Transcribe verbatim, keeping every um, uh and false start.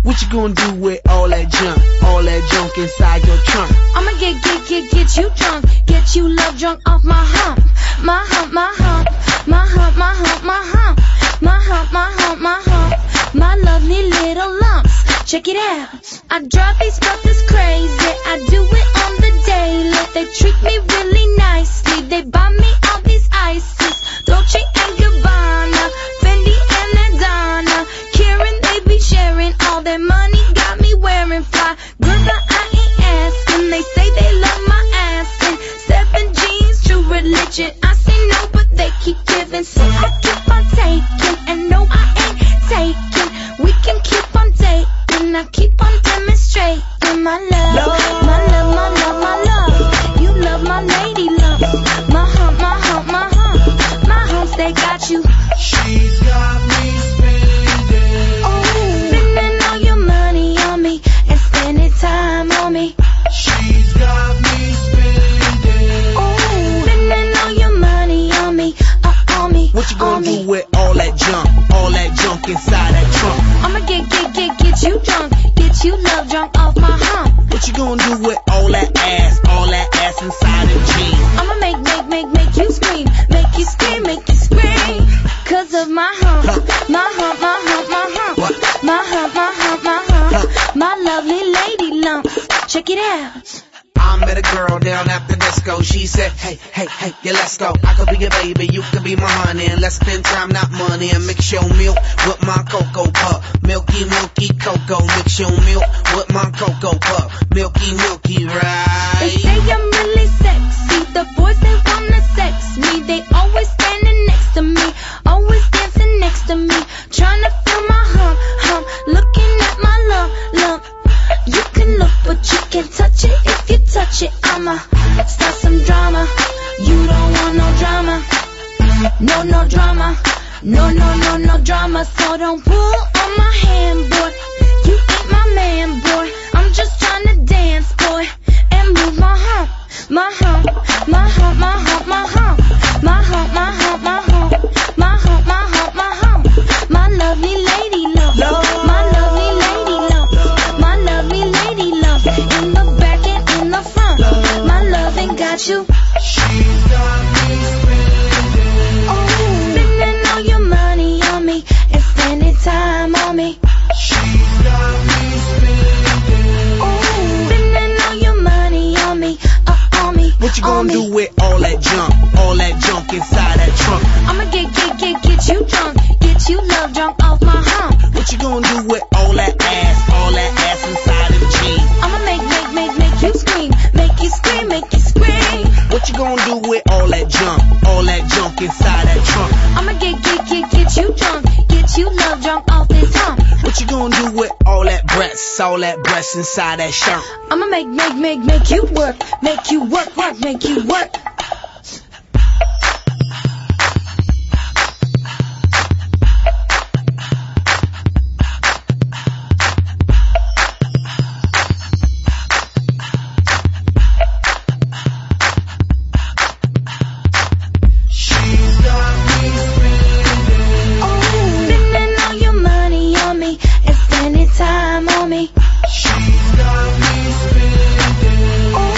What you gonna do with all that junk, all that junk inside your trunk? I'ma get, get, get, get you drunk, get you love drunk off my hump, my hump, my hump, my hump, my hump, my hump, my hump, my hump, my hump, my lovely little lumps. Check it out. I drive these brothers crazy. I do it on the daily. They treat me really nicely. They buy me all these ices, Dolce and Gabbana, Fendi and Adana, Karen, they be sharing all their money. Got me wearing fly girls that I ain't asking. They say they love my ass and seven jeans, true religion. I say no, but they keep giving, so I keep on taking. And no, I ain't taking. We can keep on dating. I keep on demonstrating my love, my love, my love, my love. You love my lady love, my hump, my hump, my hump, my humps, they got you. She's got me spending. Oh, spending all your money on me and spending time on me. She's got me spending. Oh, spending all your money on me, uh, on me. What you gonna do with all that junk, all that junk inside that trunk? I'ma get, get, get, get you drunk, get you love drunk off my hump. What you gonna do with all that ass, all that ass inside them jeans? I'ma make, make, make, make you scream, make you scream, make you scream. Cause of my hump, my hump, my hump, my hump, What? my hump, my hump, my hump, my lovely lady lumps. Check it out. I met a girl down at the disco. She said, hey, hey, hey, yeah, let's go. I could be your baby, you could be my honey. And let's spend time, not money. And mix your milk with my cocoa pup. Milky, milky cocoa. Mix your milk with my cocoa pup. Milky, milky, right? They say I'm really sexy. The boys, they wanna sex me. They always standing next to me, always dancing next to me, trying to feel my hump, hump, looking at my lump, lump. You can look, but you can't touch it. If you touch it, I'ma start some drama. You don't want no drama, no, no drama, no, no, no, no drama. So don't pull on my hand, boy. You ain't my man, boy. I'm just trying to dance, boy, and move my hump, my hump, my hump, my hump, my hump, my hump, my hump, my hump, my hump, my hump, my hump, my lovely lady love, my lovely lady love, my lovely lady love, in the back and in the front, my loving got you. She's got me spending. Oh, spending all your money on me and spending time on me. She's got me spending. Oh, spending all your money on me, uh, on me. What you on gonna me. do with all that junk, all that junk inside that trunk? I'ma get, get, get, get you drunk, get you love drunk off my hump. What you gonna do with all that ass, all that ass inside them jeans? I'ma make, make, make, make you scream, make you scream, make you scream. What you gonna do with all that junk, all that junk inside that trunk? I'ma get, get, get, get you drunk, get you love drunk off this hump. What you gonna do with all that breasts, all that breasts inside that shirt? I'ma make, make, make, make you work, make you work, work, make you work. She's got me spending. Oh, spending all your money on me and spending time on me. She's got me spending. Oh,